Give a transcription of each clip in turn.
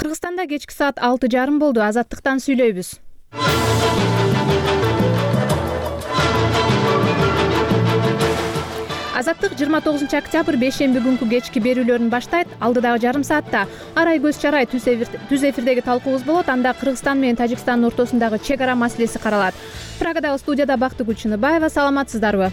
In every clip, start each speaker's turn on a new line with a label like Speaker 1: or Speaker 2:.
Speaker 1: Кыргызстанда кечки саат 6:30 болду. Азаттыктан сүйлөйбүз. Азаттык 29 октябрь бейшемби күнкү кечки берүүлөрүн баштайт. Алдыдагы жарым саатта арай көз чарай түз эфирдеги талкуубуз болот. Анда Кыргызстан менен Тажикстандын ортосундагы чек ара маселеси каралат. Прагадагы студияда Бактыгүл Чыныбаева. Саламатсыздарбы?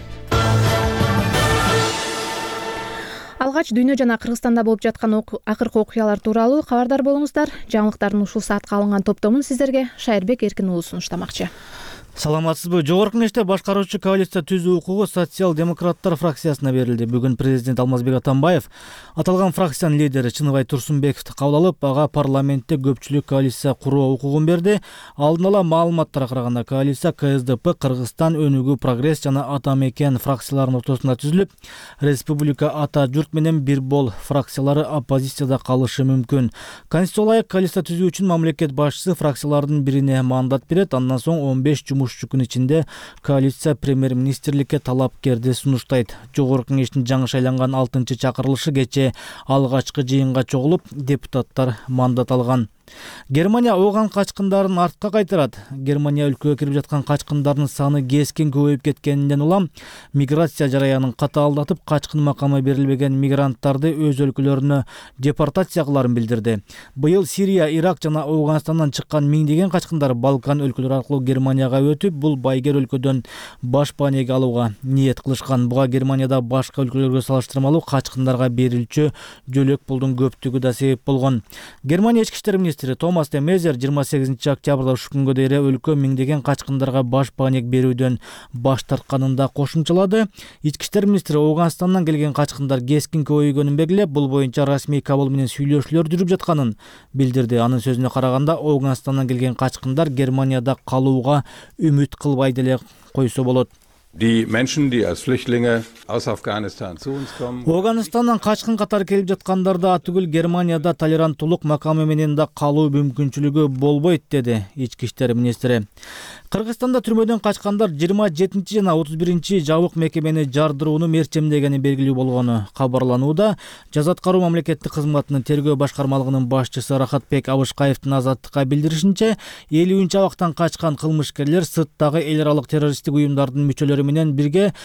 Speaker 1: Алгач дүйнө жана Кыргызстанда болуп жаткан акыркы окуялар тууралуу кабардар болуңуздар. Жаңылыктардын ушул саатка алынган топтомун сиздерге Шайырбек Эркин уулу сунуштамакчы.
Speaker 2: Саламатсызбы? Жогорку кеңеште башкаруучу коалиция түзүү укугу социал-демократтар фракциясына берилди. Бүгүн президент Алмазбек Атамбаев аталган фракциянын лидери Чыныбай Турсунбековду кабыл алып, ага парламентте көпчүлүк коалиция куруу укугун берди. Алдын ала маалыматтарга караганда коалиция КСДП, Кыргызстан, Өнүгүү, Прогресс жана Ата Мекен фракцияларынын ортосунда түзүлүп, Республика, Ата Журт менен Бир Бол фракциялары оппозицияда калышы мүмкүн. Конституцияга коалиция түзүү үчүн мамлекет башчысы фракциялардын бирине мандат берет. Андан соң 15 жумушчу күн ичинде коалиция премьер-министрликке талапкерди сунуштайт. Жогорку кеңештин жаңы шайланган 6-чакырылышы кечээ алгачкы жыйынга чогулуп, депутаттар мандат алган. Германия ооган качкындарын артка кайтарат. Германия өлкөгө кирип жаткан качкындардын саны кескен көбөйүп кеткенинен улам миграция жараянын катаалдатып, качкын макамы берилбеген мигранттарды өз өлкөлөрүнө депортация кыларын билдирди. Быйыл Сирия, Ирак жана Афганистандан чыккан миңдеген качкындар Балкан өлкөлөрү аркылуу Германияга өтүп, бул байгер өлкөдөн баш баанеге алууга ниет кылышкан. Буга Германияда башка өлкөлөргө салыштырмалуу качкындарга берилчү жөлөк пулдун көптүгү да себеп болгон. Германия ички иштер министри Томас де Мезер 28 октябрда ушул күнгө дейин өлкө миңдеген качкындарга баш баанек берүүдөн баш тартканын да кошумчалады. Ички иштер министри Афганистандан келген качкындар кескин көбөйгөнүн белгилеп, бул боюнча расмий Кабул менен сүйлөшүүлөр жүрүп жатканын билдирди. Анын сөзүнө караганда, Афганистандан келген качкындар Германияда калууга үмүт кылбай деле койсо болот.
Speaker 3: Die Menschen, die als Flüchtlinge aus Afghanistan zu uns kommen.
Speaker 2: Афганистандан качкын катары келип жаткандарда атүгүл Германияда толеранттуулук макамы менен да калуу мүмкүнчүлүгү болбойт, деди ички иштер министри. Кыргызстанда түрмөдөн качкандар 27 жана 31 жабык мекемени жардырууну мерчемдегени белгилүү болгону кабарланууда. Жаза аткаруу мамлекеттик кызматынын тергөө башкармалыгынын башчысы Рахатбек Абышкаевдин Азаттыкка билдиришинче, 50 абактан качкан кылмышкерлер сырттагы эл аралык террористтик уюмдардын мүчөлөрү менен бирге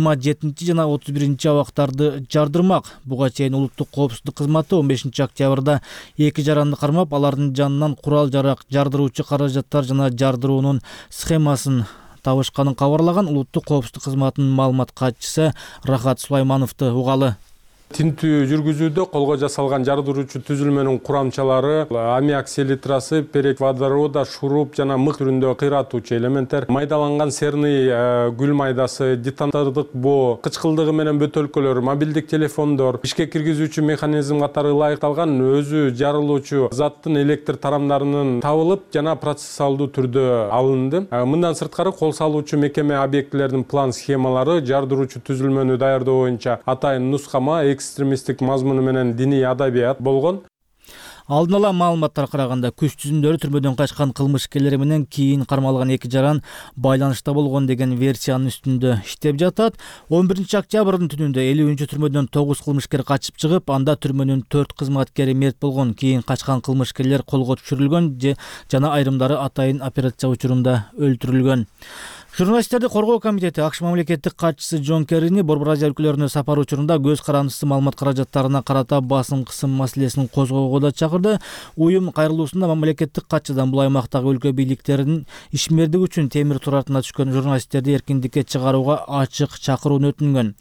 Speaker 2: 27 жана 31 абактарды жардырмак. Буга чейин улуттук коопсуздук кызматы 15 октябрда 2 жаранды кармап, алардын жанынан курал-жарак, жардыруучу каражаттар жана жардыруунун схемасын табышканын кабарлаган. Улуттук коопсуздук кызматынын маалымат катчысы Рахат Сулаймановду угалы.
Speaker 4: Тинтүү жүргүзүүдө колго жасалган жардыруучу түзүлмөнүн курамчалары аммиак селитрасы, перек водорода, шуруп жана мык түрүндө кыйратуучу элементтер, майдаланган серный гүл майдасы, детонатордук боо, кычкылдыгы менен бөтөлкөлөр, мобилдик телефондор, ишке киргизүүчү механизм катары ылайыкталган өзү жарылуучу заттын электр тарамдарынын табылып жана процессуалдуу түрдө алынды. Мындан сырткары кол салуучу мекеме объектилердин план схемалары жардыруучу түзүлмөнү даярдоо боюнча атайын нускама, экстремисттик мазмуну менен диний адабият болгон.
Speaker 2: Алдын ала маалыматтарга караганда, күч түзүмдөрү түрмөдөн качкан кылмышкерлер менен кийин кармалган 2 жаран байланышта болгон деген версиянын үстүндө иштеп жатат. 11 октябрдын түнүндө 50 түрмөдөн 9 кылмышкер качып чыгып, анда түрмөнүн 4 кызматкери мерт болгон. Кийин качкан кылмышкерлер колго түшүрүлгөн жана айрымдары атайын операция учурунда өлтүрүлгөн. Журналисттерди коргоо комитети АКШ мамлекеттик катчысы Джон Керрини Борбор Азия өлкөлөрүнө сапар учурунда көз карандысыз маалымат каражаттарына карата басым кысым маселесин козгоого да чакырды. Уюм кайрылуусунда мамлекеттик катчыдан бул аймактагы өлкө бийликтеринин ишмердиги үчүн темир тур артына түшкөн журналисттерди эркиндикке чыгарууга ачык чакырууну өтүнгөн.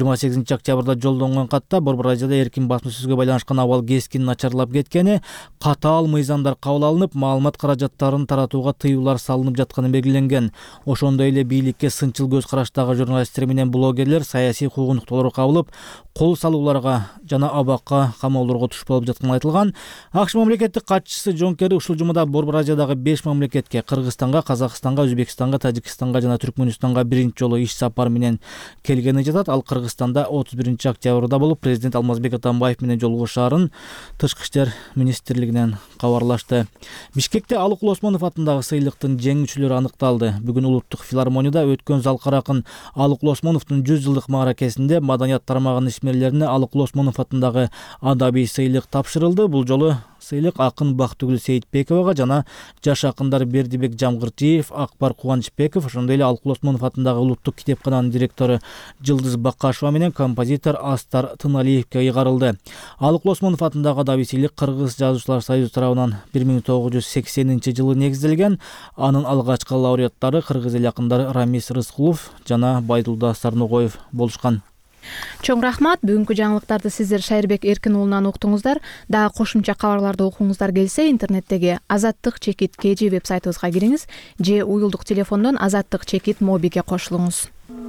Speaker 2: 28 октябрда жолдонгон катта Борбор Азияда эркин басма сөзгө байланышкан абал кескин начарлап кеткени, катаал мыйзамдар кабыл алынып, маалымат каражаттарын таратууга тыюулар салынып жатканы белгиленген. Ошондой эле бийликке сынчыл көз караштагы журналисттер менен блогерлер саясий куугунтуктоолорго кабылып, кол салууларга жана абакка камоолорго туш болуп жатканы айтылган. АКШ мамлекеттик катчысы Джон Керри ушул жумада Борбор Азиядагы 5 мамлекетке — Кыргызстанга, Казакстанга, Өзбекстанга, Тажикстанга жана Түркмөнстанга биринчи жолу иш сапар менен келгени жатат. Ал Кыргызстанда 31 октябрда болуп, президент Алмазбек Атамбаев менен жолугушаарын Тышкы иштер министрлигинен кабарлашты. Бишкекте Алыкул Осмонов атындагы сыйлыктын жеңүүчүлөрү аныкталды. Бүгүн улуттук филармонияда өткөн залкар акын Алыкул Осмоновдун 100 жылдык мааракесинде маданият тармагынын ишмерлерине Алыкул Осмонов атындагы адабий сыйлык тапшырылды. Бул жолу сыйлык акын Бактыгүл Сейитбековага жана жаш акындар Бердибек Жамгыртиев, Акбар Кубанычбеков, ошондой эле Алык Осмонов атындагы улуттук китепкананын директору Жылдыз Бакашева менен композитор Астар Тыналиевке ыйгарылды. Алык Осмонов атындагы адабий сыйлык Кыргыз жазуучулар союзу тарабынан 1980-жылы негизделген. Анын алгачкы лауреаттары кыргыз эл акындары Рамис Рыскулов жана Байдулда Сарногоев болушкан.
Speaker 1: Чоң рахмат. Бүгүнкү жаңылыктарды сиздер Шайырбек Эркин уулунан уктуңуздар. Дагы кошумча кабарларды окуңуздар келсе, интернеттеги Азаттык-KG вебсайтыбызга кириңиз же уюлдук телефондон Азаттык- мобиге кошулуңуз.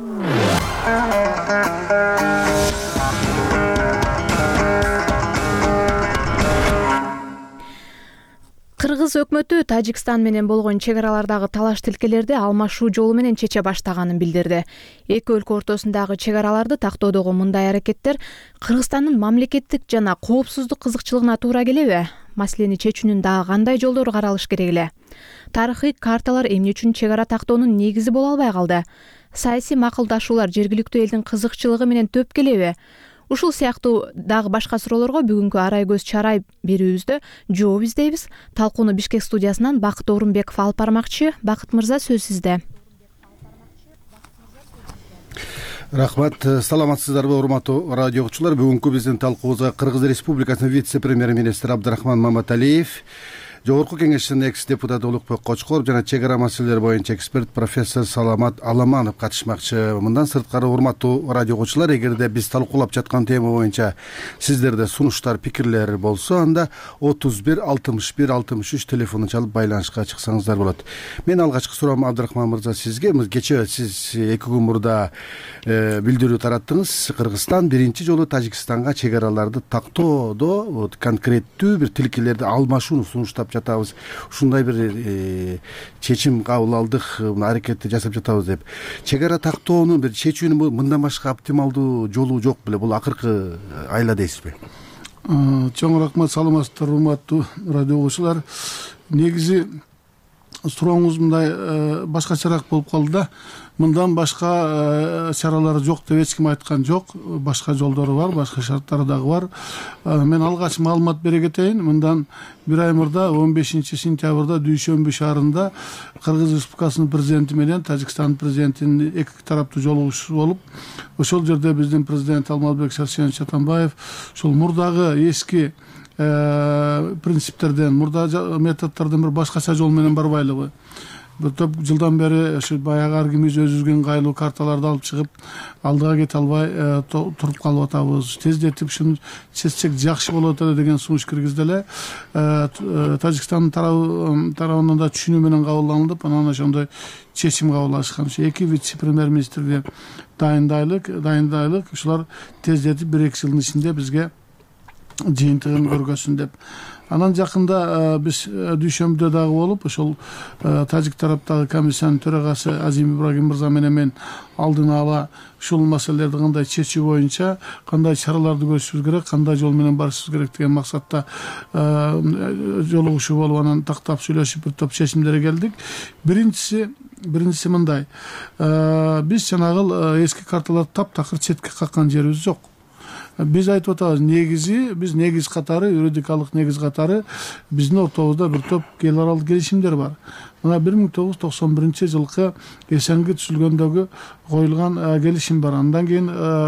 Speaker 1: Кыргыз өкмөтү Тажикстан менен болгон чек аралардагы талаш тилкелерди алмашуу жолу менен чече баштаганын билдирди. Эки өлкө ортосундагы чек араларды тактоодогу мындай аракеттер Кыргызстандын мамлекеттик жана коопсуздук кызыкчылыгына туура келеби? Маселени чечүүнүн дагы кандай жолдору каралыш керек эле? Тарыхый карталар эмне үчүн чек ара тактоонун негизи боло албай калды? Саясий макулдашуулар жергиликтүү элдин кызыкчылыгы менен төп келеби? Ушул сыяктуу дагы башка суроолорго бүгүнкү арай көз чарай берүүбүздө жооп издейбиз. Талкууну Бишкек студиясынан Бакыт Орунбеков алып бармакчы. Бакыт мырза, сөз сизде.
Speaker 5: Рахмат. Саламатсыздарбы, урматтуу радио окуучулар? Бүгүнкү биздин талкуубузга Кыргыз Республикасынын вице-премьер-министри Абдрахман Маматалиев, Жогорку Кеңештин экс-депутаты Улукбек Кочкоров жана чек ара маселелери боюнча эксперт профессор Саламат Аламанов катышмакчы. Мындан сырткары, урматтуу радио окуучулар, эгерде биз талкуулап жаткан тема боюнча сиздерде сунуштар, пикирлер болсо, анда 31 61 63 телефонун чалып байланышка чыксаңыздар болот. Мен алгачкы суроом Абдрахман мырза сизге. Кечээ сиз 2 күн мурда билдирүү тараттыңыз. Кыргызстан биринчи жолу Тажикстанга чек араларды тактоодо конкреттүү бир тилкелерди алмашууну сунуштап жатабыз. Ушундай бир чечим кабыл алдык, аракетти жасап жатабыз деп. Чек ара тактоонун бир чечүүнүн мындан башка оптималдуу жолу жок беле? Бул акыркы айла дейсизби?
Speaker 6: Чоң рахмат, саламатсыздар, урматтуу радио окуучулар. Негизи сурооңуз мындай башкачараак болуп калды да. Мындан башка чаралар жок деп эч ким айткан жок. Башка жолдору бар, башка шарттары дагы бар. Мен алгач маалымат бере кетейин. Мындан бир ай мурда 15 сентябрда Дүйшөмбү шаарында Кыргыз Республикасынын президенти менен Тажикстан президентинин эки тараптуу жолугушуу болуп, ошол жерде биздин президент Алмазбек Шаршенович Атамбаев ушул мурдагы эски принциптерден, мурда методдордон бир башкача жол менен барбайлыгы, бир топ жылдан бери ушу баягы ар кимиз өзүбүздүн кайлуу карталарды алып чыгып алдыга кете албай туруп калып атабыз. Тездетип ушуну чечсек жакшы болот эле деген сунуш киргизди эле. Тажикстандын тарабынан да түшүнүү менен кабылданып, анан ошондой чечим кабыл алышкан. Эки вице-премьер-министрге дайындайлык, ушулар тездетип 1-2 жылдын ичинде бизге жыйынтыгын көргөзсүн деп. Анан жакында биз Дүйшөмбүдө дагы болуп, ошол тажик тараптагы комиссиянын төрагасы Азим Ибрагим мырза менен мен алдын ала ушул маселелерди кандай чечүү боюнча кандай чараларды көрүшүбүз керек, кандай жол менен барышыбыз керек деген максатта жолугушуу болуп, анан тактап сүйлөшүп бир топ чечимдерге келдик. Биринчиси мындай. Биз жанагы эски карталарды таптакыр четке каккан жерибиз жок. Биз айтып атабыз, биз негиз катары, юридикалык негиз катары биздин ортобузда бир топ эл аралык келишимдер бар. Мына 1991-жылкы Эсенги түзүлгөндөгү коюлган келишим бар. Андан кийин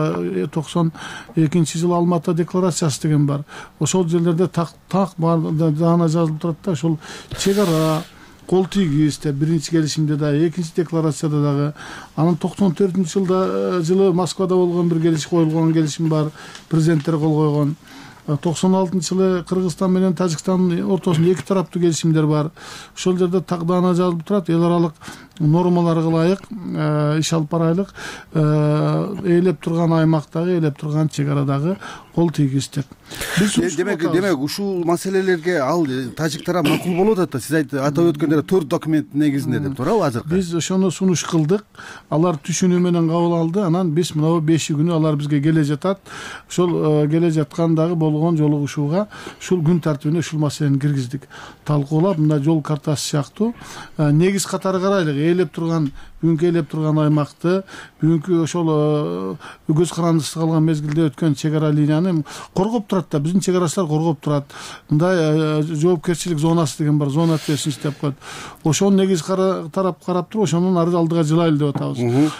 Speaker 6: 92-жылы Алматы декларациясы деген бар. Ошол жерлерде так даана жазылып турат да, ошол чек ара кол тийгиз деп биринчи келишимде да, экинчи декларацияда дагы. Анан 94-жылы Москвада болгон бир келишим, коюлган келишим бар, президенттер кол койгон. 96-жылы Кыргызстан менен Тажикстандын ортосунда эки тараптуу келишимдер бар. Ошол жерде тагдана жазылып турат, эл аралык нормаларга ылайык иш алып барайлык, ээлеп турган аймактагы, ээлеп турган чек арадагы кол тийгиз деп.
Speaker 5: Демек ушул маселелерге ал тажик тарап макул болуп атат. Сиз атап өткөндөр 4 документ негизинде деп туурабы азыркы?
Speaker 6: Биз ошону сунуш кылдык. Алар түшүнүү менен кабыл алды. Анан биз мына 5 күнү алар бизге келе жатат. Ошол келе жаткандагы болуп болгон жолугушууга ушул күн тартибине ушул маселени киргиздик, талкуулап мындай жол картасы сыяктуу негиз катары карайлык. Бүгүнкү ээлеп турган аймакты, бүгүнкү ошол көз карандысыз калган мезгилде өткөн чек ара линияны коргоп турат да, биздин чек арачылар коргоп турат. Мындай жоопкерчилик зонасы деген бар, зона ответственности деп коет. Ошону негиз тарап карап туруп, ошонун алдыга жылайлы деп атабыз.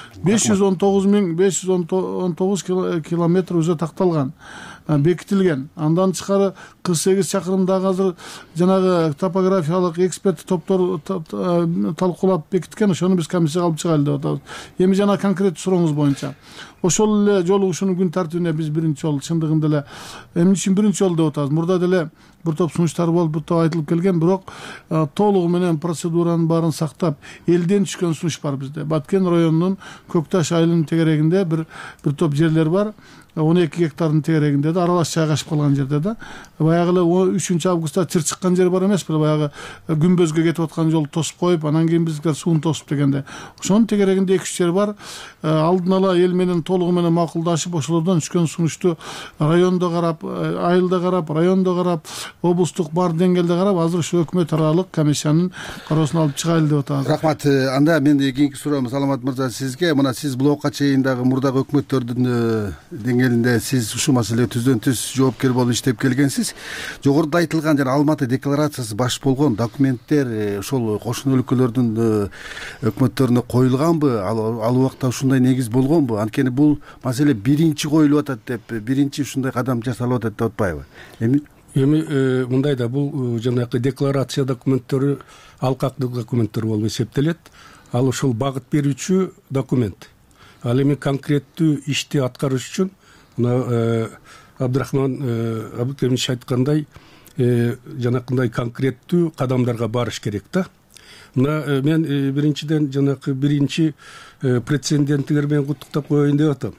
Speaker 6: 519 километр уже такталган, бекитилген. Андан тышкары 48 чакырымдагы азыр жанагы топографиялык эксперт топтор талкуулап бекиткен. Ошону биз комиссияга алып чыгайлы деп атабыз. Эми жана конкрет сурооңуз боюнча ошол эле жолугушуунун күн тартибине биз биринчи жолу чындыгында эле эмне үчүн биринчи жолу деп атабыз. Мурда деле бир топ сунуштар болуп, бир топ айтылып келген, бирок толугу менен процедуранын баарын сактап элден түшкөн сунуш бар бизде. Баткен районунун Көк Таш айылынын тегерегинде бир топ жерлер бар. 12 гектардын тегерегинде да, аралаш жайгашып калган жерде да. Баягы эле 3 августта чыр чыккан жер бар эмеспи? Баягы күмбөзгө кетип аткан жолду тосуп коюп, анан кийин биздикер сууну тосуп дегенде. Ошонун тегерегинде 2-3 жер бар. Алдын ала эл менен толугу менен макулдашып, ошолордон түшкөн сунушту райондо карап, айылда карап, райондо карап, облустук бар деңгээлде карап, азыр ушу өкмөт аралык комиссиянын кароосуна алып чыгайлы деп атабыз.
Speaker 5: Рахмат. Анда мен кийинки суроом Саламат мырза сизге. Мына сиз блокка чейин дагы мурдагы өкмөттөрдүн деңгээлинде сиз ушул маселеге түздөн түз жоопкер болуп иштеп келгенсиз. Жогоруда айтылган жана Алматы декларациясы баш болгон документтер ошол кошуна өлкөлөрдүн өкмөттөрүнө коюлганбы? Ал убакта ушундай негиз болгонбу? Анткени бул маселе биринчи коюлуп атат деп, биринчи ушундай кадам жасалып атат деп атпайбы? Эми
Speaker 7: мындай да, бул жанагы декларация документтери алкактуу документтер болуп эсептелет. Ал ошол багыт берүүчү документ. Ал эми конкреттүү ишти аткарыш үчүн мына Абдрахман Абдыкеримович айткандай, жанакындай конкреттүү кадамдарга барыш керек да. Мына мен биринчиден жанакы биринчи прецеденттер менен куттуктап коеюн деп атам.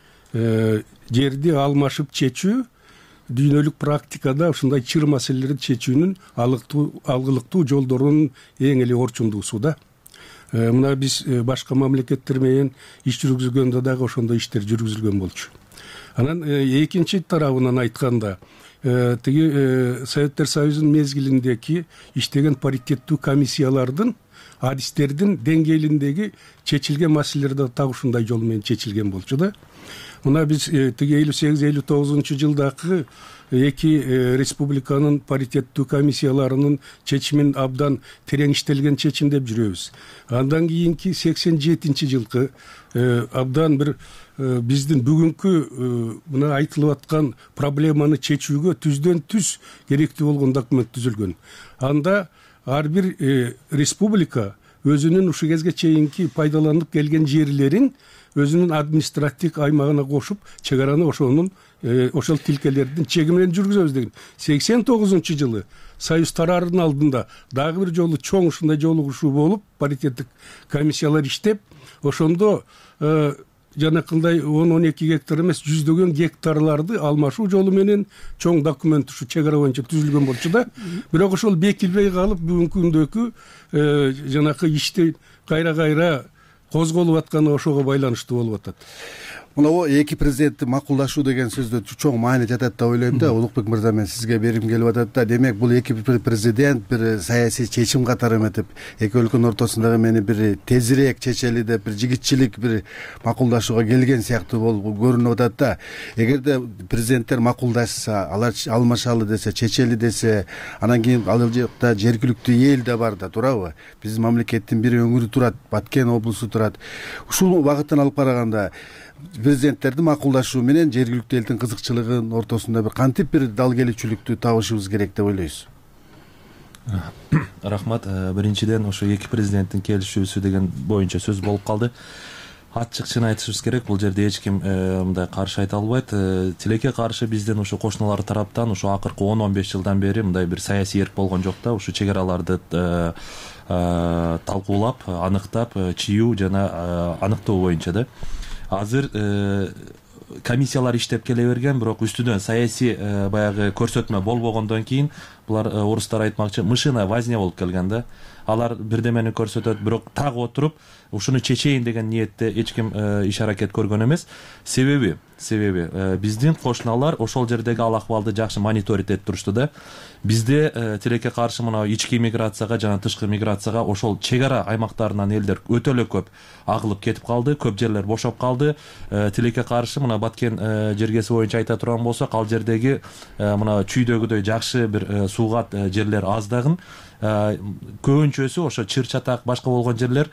Speaker 7: Жерди алмашып чечүү дүйнөлүк практикада ушундай чыр маселелерди чечүүнүн алгылыктуу жолдорунун эң эле орчундуусу да. Мына биз башка мамлекеттер менен иш жүргүзгөндө дагы ошондой иштер жүргүзүлгөн болчу. Анан экинчи тарабынан айтканда, тиги Советтер Союзунун мезгилиндеги иштеген паритеттүү комиссиялардын адистердин деңгээлиндеги чечилген маселелер да так ушундай жол менен чечилген болчу да. Мына биз тиги 58-59 жылдагы эки республиканын паритеттүү комиссияларынын чечимин абдан терең иштелген чечим деп жүрөбүз. Андан кийинки 87 жылкы абдан бир биздин бүгүнкү мына айтылып аткан проблеманы чечүүгө түздөн түз керектүү болгон документ түзүлгөн. Анда ар бир республика өзүнүн ушу кезге чейинки пайдаланып келген жерлерин өзүнүн административдик аймагына кошуп, чек араны ошол тилкелердин чеги менен жүргүзөбүз деген. 89 жылы Союз тараарынын алдында дагы бир жолу чоң ушундай жолугушуу болуп, паритеттик комиссиялар иштеп, ошондо жанакындай 10-12 гектар эмес, жүздөгөн гектарларды алмашуу жолу менен чоң документ ушу чек ара боюнча түзүлгөн болчу да. Бирок ошол бекилбей калып, бүгүнкү күндөгү жанакы ишти кайра козголуп атканы ошого байланыштуу болуп атат.
Speaker 5: Мына эки президентти макулдашуу деген сөздө чоң маани жатат деп ойлойм да. Улукбек мырза, мен сизге берим келип атат да. Демек бул эки президент бир саясий чечим катары эметип, эки өлкөнүн ортосундагы мени бир тезирээк чечели деп, бир жигитчилик бир макулдашууга келген сыяктуу болуп көрүнүп атат да. Эгерде президенттер макулдашса, алар алмашалы десе, чечели десе, анан кийин ал жакта жергиликтүү эл да бар да, туурабы? Биздин мамлекеттин бир өңүрү турат, Баткен облусу турат. Ушул багыттан алып караганда президенттердин макулдашуу менен жергиликтүү элдин кызыкчылыгынын ортосунда бир кантип бир дал келүүчүлүктү табышыбыз керек деп ойлойсуз?
Speaker 8: Рахмат. Биринчиден ошо эки президенттин келишүүсү деген боюнча сөз болуп калды. Ачык чын айтышыбыз керек, бул жерде эч ким мындай каршы айта албайт. Тилекке каршы биздин ушу кошуналар тараптан ушу акыркы 10-15 жылдан бери мындай бир саясий эрк болгон жок да. Ушу чек араларды талкуулап, аныктап, чыюу жана аныктоо боюнча да. Азыр комиссиялар иштеп келе берген, бирок үстүнөн саясий баягы көрсөтмө болбогондон кийин булар орустар айтмакчы мышиная возня болуп келген да. Алар бирдемени көрсөтөт, бирок так отуруп ушуну чечейин деген ниетте эч ким иш аракет көргөн эмес. Себеби биздин кошуналар ошол жердеги ал акыбалды жакшы мониторить этип турушту да. Бизде тилекке каршы мына ички миграцияга жана тышкы миграцияга ошол чек ара аймактарынан элдер өтө эле көп агылып кетип калды, көп жерлер бошоп калды. Тилекке каршы мына Баткен жергеси боюнча айта турган болсок, ал жердеги мына чүйдөгүдөй жакшы бир суугат жерлер аздагын. Көбүнчөсү ошо чыр чатак башка болгон жерлер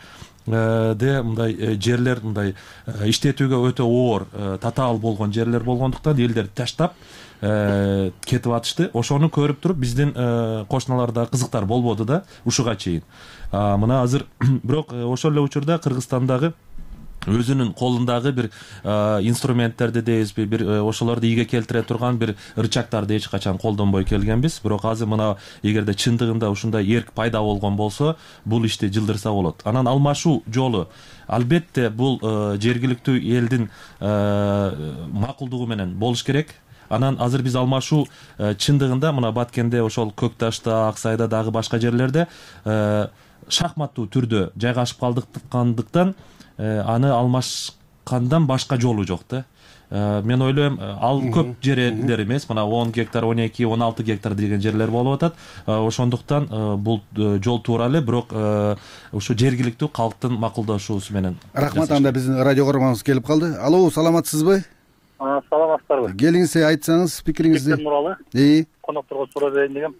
Speaker 8: мындай жерлер мындай иштетүүгө өтө оор, татаал болгон жерлер болгондуктан элдер таштап кетип атышты. Ошону көрүп туруп биздин кошуналарда кызыктар болбоду да ушуга чейин. Мына азыр бирок ошол эле учурда Кыргызстандагы өзүнүн колундагы бир инструменттерди дейбизби, бир ошолорду ийге келтире турган бир ырчактарды эч качан колдонбой келгенбиз. Бирок азыр мына эгерде чындыгында ушундай эрк пайда болгон болсо, бул ишти жылдырса болот. Анан алмашуу жолу албетте бул жергиликтүү элдин макулдугу менен болуш керек. Анан азыр биз алмашуу чындыгында мына Баткенде, ошол Көк Ташта, Аксайда дагы башка жерлерде шахматтуу түрдө жайгашып калдыктан аны алмашкандан башка жолу жок да. Мен ойлойм, ал көп жерлер эмес, мына 10 гектар, 12, 16 гектар деген жерлер болуп атат. Ошондуктан бул жол туура эле, бирок ушу жергиликтүү калктын макулдашуусу менен.
Speaker 5: Рахмат, анда биздин радио көрөрманыбыз келип калды. Алло, саламатсызбы?
Speaker 9: Саламатсыздарбы?
Speaker 5: Келиңиз, айтсаңыз пикириңизди.
Speaker 9: Нуралы. Конокторго суроо берейин дегем.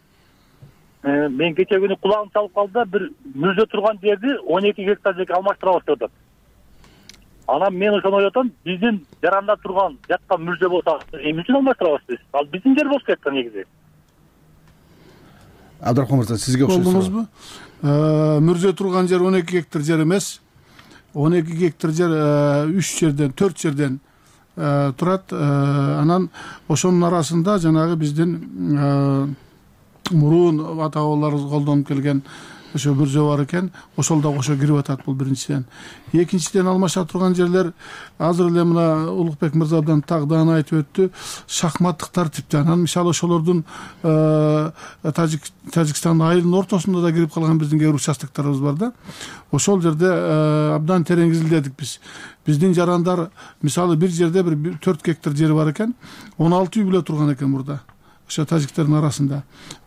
Speaker 9: Мен кече күнү кулагым чалып калды да, бир мүрзө турган жерди 12 гектар жерге алмаштырабыз деп атат. Анан мен ошону ойлоп атам, биздин жаранда турган жаткан мүрзө болсо, эмне үчүн алмаштырабыз биз? Ал биздин жер болуш керек да негизи.
Speaker 5: Абдрахман мырза, сизге
Speaker 6: окшойбу? Мүрзө турган жер 12 гектар жер эмес. 12 гектар жер 3 жерден, 4 жерден турат. Анан ошонун арасында жанагы биздин мурун ата бабаларыбыз колдонуп келген ошо мүрзө бар экен, ошол да кошо кирип атат. Бул биринчиден. Экинчиден алмаша турган жерлер азыр эле мына Улукбек мырза абдан тагдан айтып өттү, шахматтык тартипте. Анан мисалы ошолордун Тажикстандын айылынын ортосунда да кирип калган биздин кээ бир участокторубуз бар да. Ошол жерде абдан терең изилдедик биз. Биздин жарандар мисалы бир жерде бир 4 гектар жери бар экен, 16 үй бүлө турган экен мурда. Ошо тажиктердин арасында.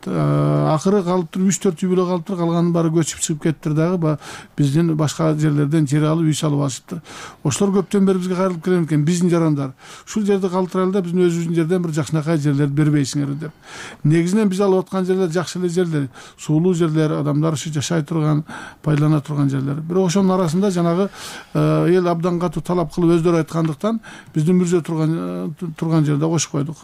Speaker 6: Акыры калып туруп 3-4 үй бүлө калып туруп, калганын баары көчүп чыгып кеттир дагы, биздин башка жерлерден жер алып үй салып алышыптыр. Ошолор көптөн бери бизге кайрылып келген экен, биздин жарандар. Ушул жерди калтырайлы да, биздин өзүбүздүн жерден бир жакшынакай жерлерди бербейсиңер деп. Негизинен биз алып аткан жерлер жакшы эле жерлер, суулуу жерлер, адамдар ушу жашай турган, байлана турган жерлер. Бирок ошонун арасында жанагы эл абдан катуу талап кылып өздөрү айткандыктан биздин мүрзө турган жерде кошуп койдук.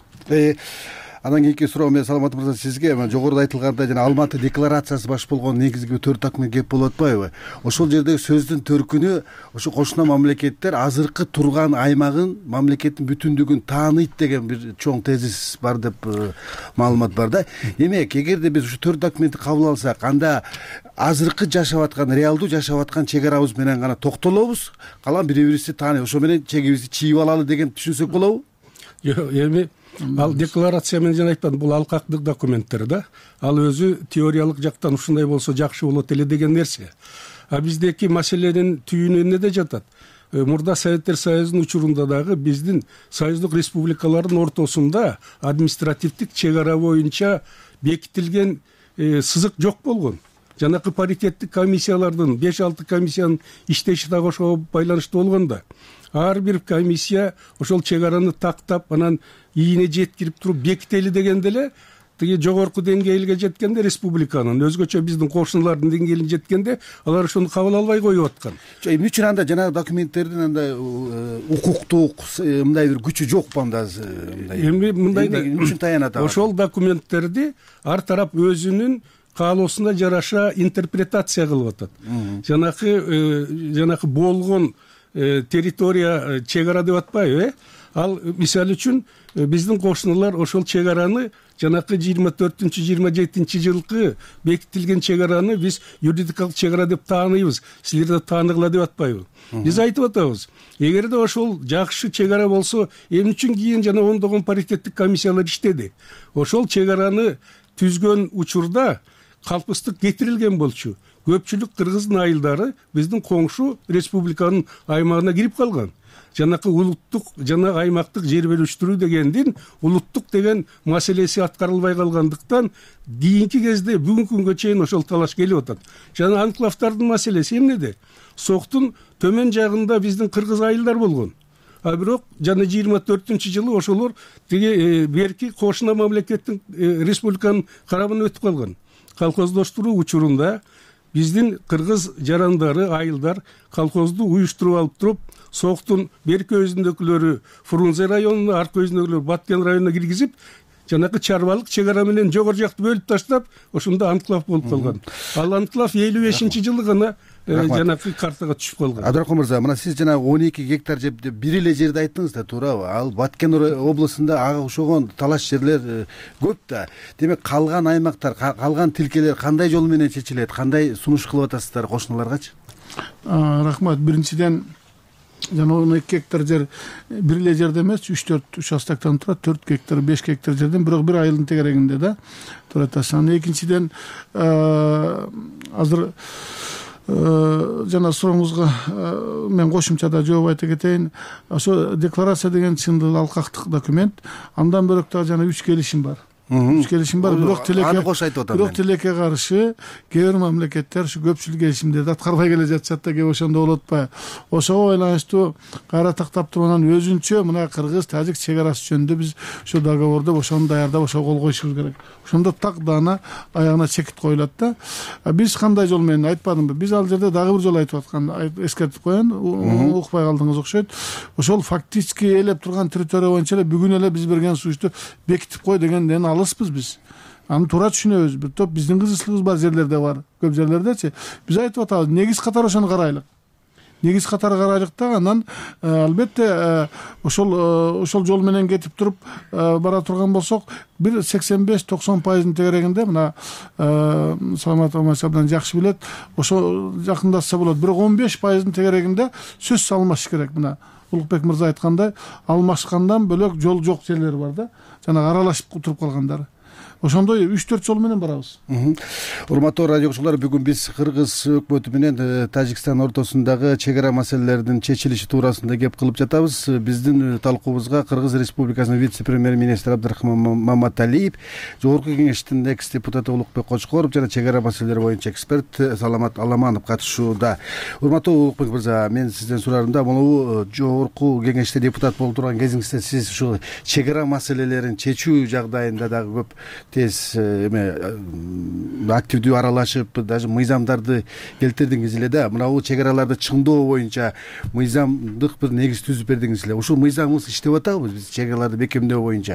Speaker 5: Анан кийинки суроо мен Саламат мырза сизге, жогоруда айтылгандай жана Алматы декларациясы баш болгон негизги 4 документ кеп болуп атпайбы? Ошол жердеги сөздүн төркүнү ошо кошуна мамлекеттер азыркы турган аймагын, мамлекеттин бүтүндүгүн тааныйт деген бир чоң тезис бар деп маалымат бар да. Демек, эгерде биз ушу 4 документти кабыл алсак, анда азыркы жашап аткан, реалдуу жашап аткан чек арабыз менен гана токтолобуз, калган бири-бирибизди тааный, ошо менен чегибизди чийип алалы деген түшүнсөк болобу?
Speaker 7: Жок, эми ал декларация менен жана айтпадым, бул алкактык документтер да. Ал өзү теориялык жактан ушундай болсо жакшы болот эле деген нерсе. А биздеки маселенин түйүнү эмнеде жатат? Мурда Советтер Союзунун учурунда дагы биздин союздук республикалардын ортосунда административдик чек ара боюнча бекитилген сызык жок болгон. Жанакы паритеттик комиссиялардын 5-6 комиссиянын иштеши дагы ошого байланыштуу болгондо. Ар бир комиссия ошол чек араны тактап, анан ийине жеткирип туруп бекители дегенде эле тиги жогорку деңгээлге жеткенде республиканын, өзгөчө биздин кошуналардын деңгээлине жеткенде алар ошону кабыл албай коюп аткан.
Speaker 5: Эмне үчүн анда жанагы документтердин андай укуктук мындай бир күчү жокпу анда?
Speaker 7: Эми мындай
Speaker 5: эмне үчүн таянат?
Speaker 7: Ошол документтерди ар тарап өзүнүн каалоосуна жараша интерпретация кылып атат. Жанакы болгон территория чек ара деп атпайбы? Ал мисалы үчүн биздин кошуналар ошол чек араны жанакы 24-27 жылкы бекитилген чек араны биз юридикалык чек ара деп тааныйбыз. Силер да тааныгыла деп атпайбы? Биз айтып атабыз. Эгерде ошол жакшы чек ара болсо, эмне үчүн кийин жана ондогон паритеттик комиссиялар иштеди? Ошол чек араны түзгөн учурда калпыстык кетирилген болчу. Көпчүлүк кыргыздын айылдары биздин коңшу республиканын аймагына кирип калган. Жанакы улуттук жана аймактык жер бөлүштүрүү дегендин улуттук деген маселеси аткарылбай калгандыктан кийинки кезде бүгүнкү күнгө чейин ошол талаш келип атат. Жана анклавдардын маселеси эмнеде? Соктун төмөн жагында биздин кыргыз айылдар болгон. А бирок жана 24-жылы ошолор тиги берки кошуна мамлекеттин республиканын карабына өтүп калган. Колхоздоштуруу учурунда биздин кыргыз жарандары, айылдар колхозду уюштуруп алып туруп, Соктун берки өзүндөгүлөрү Фрунзе районуна, аркы өзүндөгүлөр Баткен районуна киргизип, жанакы чарбалык чек ара менен жогору жакты бөлүп таштап, ошондо анклав болуп калган. Ал анклав 55-жылы гана жанакы картага түшүп калган.
Speaker 5: Абдрахман мырза, мына сиз жана 12 гектар деп бир эле жерди айттыңыз да, туурабы? Ал Баткен областында ага окшогон талаш жерлер көп да. Демек калган аймактар, калган тилкелер кандай жол менен чечилет? Кандай сунуш кылып атасыздар кошуналаргачы?
Speaker 6: Рахмат. Биринчиден жана 12 гектар жер бир эле жерде эмес, 3-4 участоктон турат, 4 гектар, 5 гектар жерден бирок бир айылдын тегерегинде да турат. Анан экинчиден азыр жана сурооңузга мен кошумчада жооп айта кетейин. Ошо декларация деген чындыгы алкактык документ. Андан бөлөк дагы жана 3 келишим бар. 3 келишим бар, бирок тилекке каршы кээ бир мамлекеттер ушу көпчүлүк келишимдерди аткарбай келе жатышат да, кээ ошондо болуп атпайбы? Ошого байланыштуу кайра тактап туруп анан өзүнчө мына кыргыз тажик чек арасы жөнүндө биз ошо договорду ошону даярдап ошого кол коюшубуз керек. Ошондо так даана аягына чекит коюлат да. Биз кандай жол менен айтпадымбы? Биз ал жерде дагы бир жол айтып аткан, эскертип коеюн, укпай калдыңыз окшойт. Ошол фактически ээлеп турган территория боюнча эле бүгүн эле биз берген сунушту бекитип кой дегенден алыспыз биз. Аны туура түшүнөбүз. Бир топ биздин кызыкчылыгыбыз бар жерлерде бар. Көп жерлердечи. Биз айтып атабыз, негиз катары ошону карайлык. Негиз катары карайлык да, анан албетте ошол жол менен кетип туруп бара турган болсок, бир 85-90% тегерегинде мына Саламат Омаров абдан жакшы билет, ошо жакындашса болот. Бирок 15% тегерегинде сөз салмаш керек. Мына Улукбек мырза айткандай, алмашкандан бөлөк жол жок жерлер бар да, жана аралашып туруп калгандары. Ошондой 3-4 жол менен барабыз.
Speaker 5: Урматтуу радио угуучулар, бүгүн биз Кыргыз өкмөтү менен Тажикстан ортосундагы чек ара маселелеринин чечилиши туурасында кеп кылып жатабыз. Биздин талкуубузга Кыргыз Республикасынын вице-премьер-министри Абдрахман Маматалиев, Жогорку Кеңештин экс-депутаты Улукбек Кочкоров жана чек ара маселелери боюнча эксперт Саламат Аламанов катышууда. Урматтуу Улукбек мырза, мен сизден сурарым да, могу Жогорку Кеңеште депутат болуп турган кезиңизде сиз ушул чек ара маселелерин чечүү жагдайында дагы көп тез активдүү аралашып, даже мыйзамдарды келтирдиңиз эле да. Мына бул чек араларды чыңдоо боюнча мыйзамдык бир негиз түзүп бердиңиз эле. Ушул мыйзамыбыз иштеп атабы биз чек араларды бекемдөө боюнча?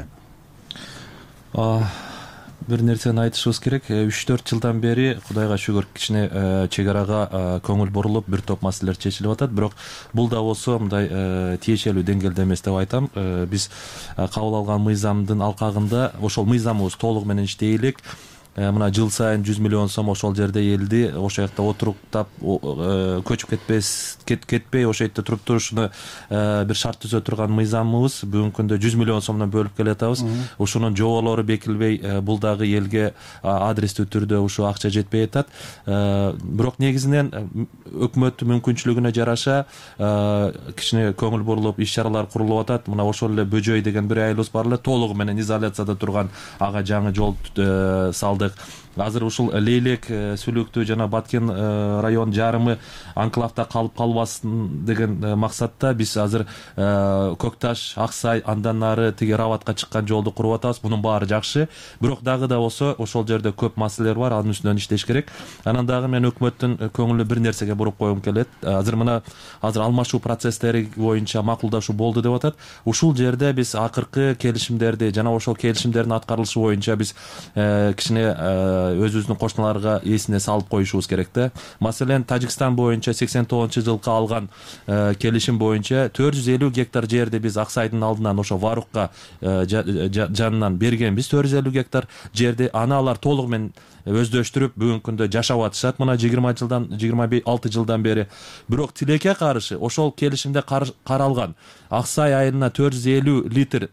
Speaker 8: Бир нерсени айтышыбыз керек. 3-4 жылдан бери Кудайга шүгүр кичине чек арага көңүл бурулуп, бир топ маселелер чечилип атат. Бирок бул да болсо мындай тиешелүү деңгээлде эмес деп айтам. Биз кабыл алган мыйзамдын алкагында ошол мыйзамыбыз толугу менен иштей элек. Мына жыл сайын 100 миллион сом ошол жерде элди ошол жакта отуруктап көчүп кетпей ошол жерде туруп турушуну бир шарт түзө турган мыйзамыбыз бүгүнкү күндө 100 миллион сомдон бөлүп келатабыз. Ушунун жоболору бекилбей, бул дагы элге адрестүү түрдө ушу акча жетпей атат. Бирок негизинен өкмөт мүмкүнчүлүгүнө жараша кичине көңүл бурулуп иш чаралар курулуп атат. Мына ошол эле Бөжөй деген бир айылыбыз бар эле, толугу менен изоляцияда турган, ага жаңы жол салдык. Азыр ушул Лейлек, Сүлүктүү жана Баткен район жарымы анклавда калып калбасын деген максатта биз азыр Көкташ, Аксай, андан нары тиги Рабатка чыккан жолду куруп атабыз. Мунун баары жакшы. Бирок дагы да болсо ошол жерде көп маселелер бар, анын үстүнөн иштеш керек. Анан дагы мен өкмөттүн көңүлү бир нерсеге буруп койгум келет. Азыр алмашуу процесстери боюнча макулдашуу болду деп атат. Ушул жерде биз акыркы келишимдерди жана ошол келишимдердин аткарылышы боюнча биз кичине өзүбүздүн кошуналарга эсине салып коюшубуз керек да. Маселен, Тажикстан боюнча 89-жылкы алган келишим боюнча 450 гектар жерди биз Аксайдын алдынан ошо Варукка жанынан бергенбиз. 450 гектар жерди аны алар толугу менен өздөштүрүп бүгүнкү күндө жашап атышат. Мына 26 жылдан бери. Бирок тилекке каршы ошол келишимде каралган Аксай айылына 450 литр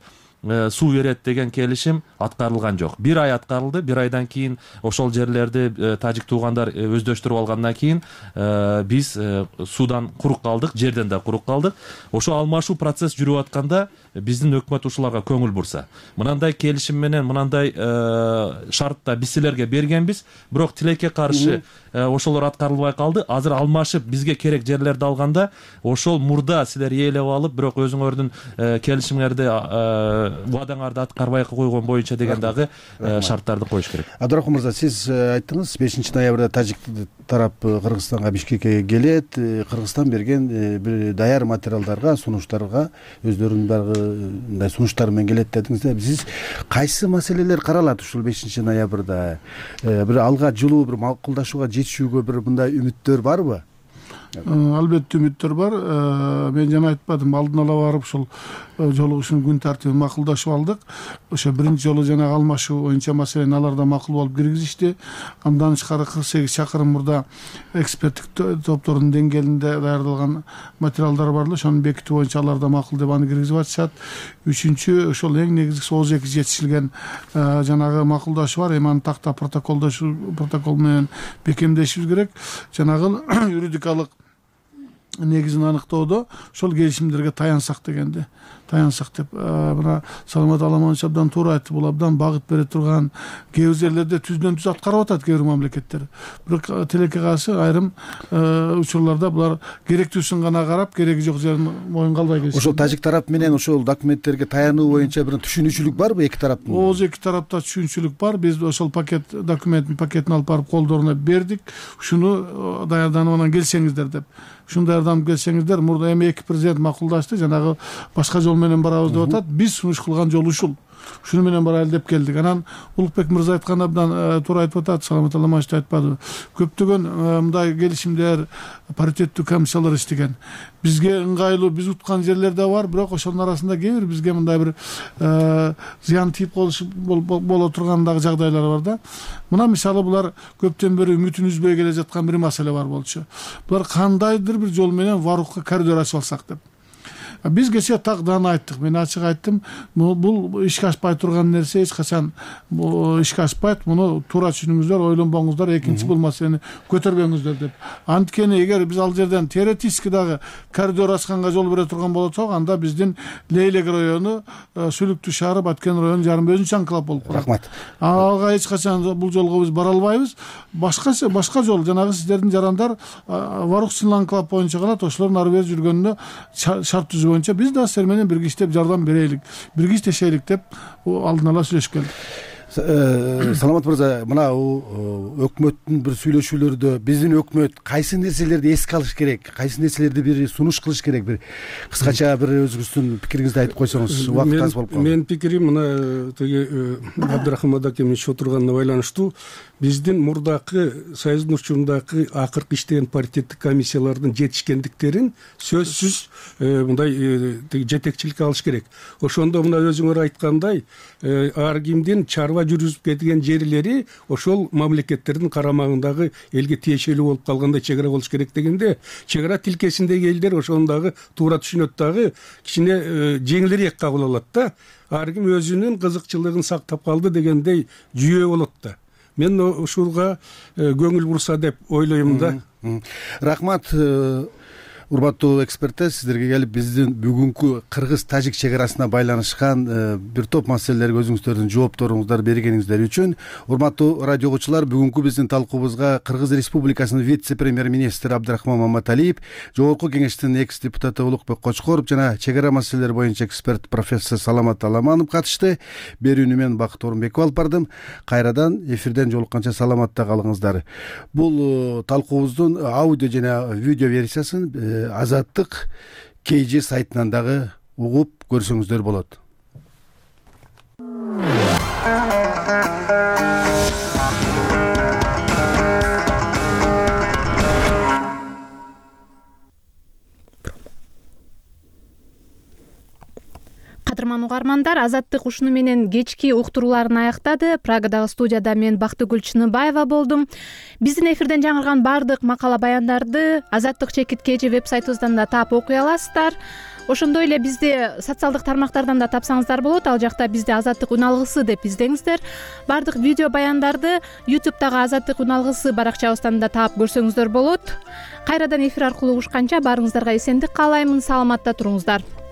Speaker 8: суу берет деген келишим аткарылган жок. 1 ай аткарылды. 1 айдан кийин ошол жерлерди тажик туугандар өздөштүрүп алгандан кийин биз суудан курук калдык, жерден да курук калдык. Ошо алмашуу процесс жүрүп атканда биздин өкмөт ушуларга көңүл бурса, мынандай келишим менен мынандай шартта биз силерге бергенбиз, бирок тилекке каршы ошолор аткарылбай калды. Азыр алмашып бизге керек жерлерди алганда ошол мурда силер ээлеп алып, бирок өзүңөрдүн келишимиңерди убадаңарды аткарбай койгон боюнча деген дагы шарттарды коюш керек.
Speaker 5: Абдрахман мырза, сиз айттыңыз 5 ноябрда тажик тарап Кыргызстанга, Бишкекке келет. Кыргызстан берген бир даяр материалдарга, сунуштарга өздөрүнүн мындай сунуштары менен келет дедиңиз. Сиз кайсы маселелер каралат ушул 5 ноябрда? Бир алга жылуу бир макулдашууга жетишүүгө бир мындай үмүттөр барбы?
Speaker 6: Албетте үмүттөр бар. Мен жана айтпадым, алдын ала барып ушул жолугушуунун күн тартибин макулдашып алдык. Ошо биринчи жолу жана алмашуу боюнча маселени аларда макул болуп киргизишти. Андан тышкары 48 чакырым мурда эксперттик топтордун деңгээлинде даярдалган материалдар бар эле. Ошону бекитүү боюнча аларда макул деп аны киргизип атышат. Үчүнчү ошол эң негизгиси ооз эки жетишилген жанагы макулдашуу бар. Эми аны такта протокол менен бекемдешибиз керек. Жанагы юридикалык негизин аныктоодо ошол келишимдерге таянсак дегенде, таянсак деп мына Саламат Аламанович абдан туура айтты. Бул абдан багыт бере турган, кээ бир жерлерде түздөн түз аткарып атат кээ бир мамлекеттер. Бирок тилекке каршы айрым учурларда булар керектүүсүн гана карап, кереги жок жерин моюнга албай келишет.
Speaker 5: Ошол тажик тарап менен ошол документтерге таянуу боюнча бир түшүнүүчүлүк барбы эки тараптын?
Speaker 6: Ооз эки тарапта түшүнүүчүлүк бар. Биз ошол документтин пакетин алып барып колдоруна бердик. Ушуну даярданып анан келсеңиздер деп. Ушуну даярданып келсеңиздер, мурда эми эки президент макулдашты, жанагы башка жол менен барабыз деп атат. Биз сунуш кылган жол ушул. Шуну менен барайлы деп келдик. Анан Улукбек мырза айткан абдан туура айтып атат, Саламат Аламанович айтпады. Көптөгөн мындай келишимдер, паритеттүү комиссиялар иштеген. Бизге ыңгайлуу, биз уткан жерлер да бар, бирок ошонун арасында кээ бир бизге мындай бир зыян тийип боло турган дагы жагдайлар бар да. Мына мисалы булар көптөн бери үмүтүн үзбөй келе жаткан бир маселе бар болчу. Булар кандайдыр бир жол менен Варукка коридор ачып алсак деп. Биз кечээ так даана айттык. Мен ачык айттым, бул ишке ашпай турган нерсе, эч качан ишке ашпайт. Муну туура түшүнүңүздөр, ойлонбоңуздар, экинчи бул маселени көтөрбөңүздөр деп. Анткени эгер биз ал жерден теоретически дагы коридор ачканга жол бере турган болсок, анда биздин Лейлек району, Сүлүктүү шаары, Баткен району жарым өзүнчө анклав болуп калат.
Speaker 5: Рахмат.
Speaker 6: Ага эч качан бул жолго биз бара албайбыз. Башка жол, жанагы сиздердин жарандар Варук анклав боюнча калат. Ошолордун ары бери жүргөнүнө шарт түзүү боюнча биз да силер менен бирге иштеп жардам берелик, бирге иштешелик деп алдын ала сүйлөшүп келдик.
Speaker 5: Саламат мырза, мына өкмөттүн бир сүйлөшүүлөрдө биздин өкмөт кайсы нерселерди эске алыш керек, кайсы нерселерди бир сунуш кылыш керек, бир кыскача бир өзүңүздүн пикириңизди айтып койсоңуз, убакыт аз болуп калды.
Speaker 7: Менин пикирим мына тиги Абдрахман акемдин иши отурганына байланыштуу. Биздин мурдакы Союздун учурундагы акыркы иштеген паритеттик комиссиялардын жетишкендиктерин сөзсүз мындай жетекчиликке алыш керек. Ошондо мына өзүңөр айткандай, ар кимдин чарба жүргүзүп кеткен жерлери ошол мамлекеттердин карамагындагы элге тиешелүү болуп калгандай чек ара болуш керек дегенде, чек ара тилкесиндеги элдер ошону дагы туура түшүнөт, дагы кичине жеңилирээк кабыл алат да. Ар ким өзүнүн кызыкчылыгын сактап калды дегендей жүйө болот да. Мен ушуга көңүл бурса деп ойлойм да.
Speaker 5: Рахмат. Урматтуу эксперттер, сиздерге келип биздин бүгүнкү кыргыз-тажик чек арасына байланышкан бир топ маселелерге өзүңүздөрдүн жоопторуңуздар бергениңиздер үчүн. Урматтуу радио угуучулар, бүгүнкү биздин талкуубузга Кыргыз Республикасынын вице-премьер-министри Абдрахман Маматалиев, Жогорку Кеңештин экс-депутаты Улукбек Кочкоров жана чек ара маселелери боюнча эксперт профессор Саламат Аламанов катышты. Берүүнү мен Бакыт Орунбеков алып бардым. Кайрадан эфирден жолукканча саламатта калыңыздар. Бул талкуубуздун аудио жана видео версиясын Азаттык KG сайтынан дагы угуп көрсөңүздөр болот.
Speaker 1: Кадырман угармандар, Азаттык ушуну менен кечки уктурууларын аяктады. Прагадагы студияда мен Бактыгүл Чыныбаева болдум. Биздин эфирден жаңырган баардык макала баяндарды Азаттык _KG веб сайтыбыздан да таап окуй аласыздар. ошондой эле бизди социалдык тармактардан да тапсаңыздар болот. Ал жакта бизди Азаттык үн алгысы деп издеңиздер. Баардык видео баяндарды YouTube'дагы Азаттык үн алгысы баракчабыздан да таап көрсөңүздөр болот. Кайрадан эфир аркылуу угушканча баарыңыздарга эсендик каалаймын. Саламатта туруңуздар.